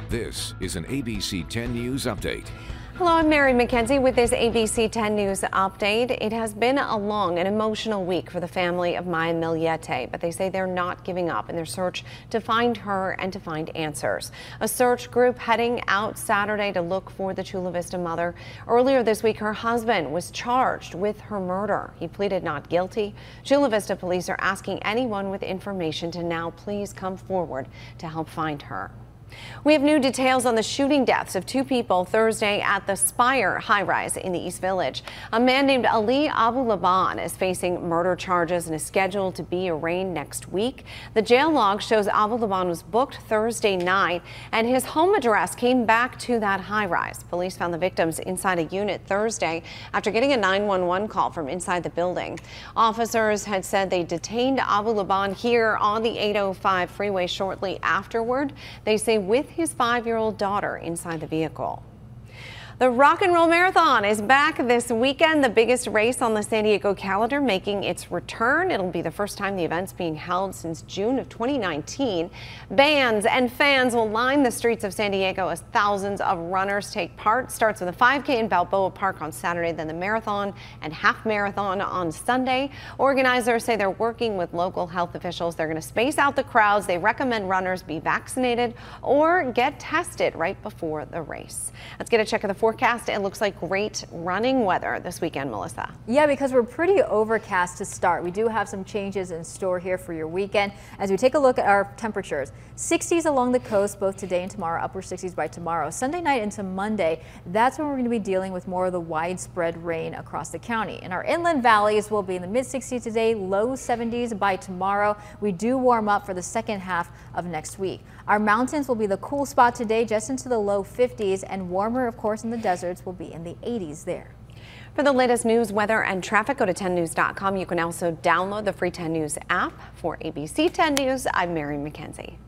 This is an ABC 10 News update. Hello, I'm Mary McKenzie with this ABC 10 News update. It has been a long and emotional week for the family of Maya Millete, but they say they're not giving up in their search to find her and to find answers. A search group heading out Saturday to look for the Chula Vista mother. Earlier this week, her husband was charged with her murder. He pleaded not guilty. Chula Vista police are asking anyone with information to now please come forward to help find her. We have new details on the shooting deaths of two people Thursday at the Spire high-rise in the East Village. A man named Ali Abu Laban is facing murder charges and is scheduled to be arraigned next week. The jail log shows Abu Laban was booked Thursday night and his home address came back to that high-rise. Police found the victims inside a unit Thursday after getting a 911 call from inside the building. Officers had said they detained Abu Laban here on the 805 freeway shortly afterward. They say with his 5-year-old daughter inside the vehicle. The Rock and Roll Marathon is back this weekend, the biggest race on the San Diego calendar making its return. It'll be the first time the event's being held since June of 2019. Bands and fans will line the streets of San Diego as thousands of runners take part. Starts with a 5K in Balboa Park on Saturday, then the marathon and half marathon on Sunday. Organizers say they're working with local health officials. They're going to space out the crowds. They recommend runners be vaccinated or get tested right before the race. Let's get a check of the forecast. It looks like great running weather this weekend, Melissa. Yeah, because we're pretty overcast to start. We do have some changes in store here for your weekend. As we take a look at our temperatures, 60s along the coast both today and tomorrow, upper 60s by tomorrow. Sunday night into Monday, that's when we're going to be dealing with more of the widespread rain across the county. In our inland valleys, we'll be in the mid 60s today, low 70s by tomorrow. We do warm up for the second half of next week. Our mountains will be the cool spot today, just into the low 50s, and warmer, of course, in the deserts will be in the 80s there. For the latest news, weather, and traffic, go to 10news.com. You can also download the free 10 News app. For ABC 10 News, I'm Mary McKenzie.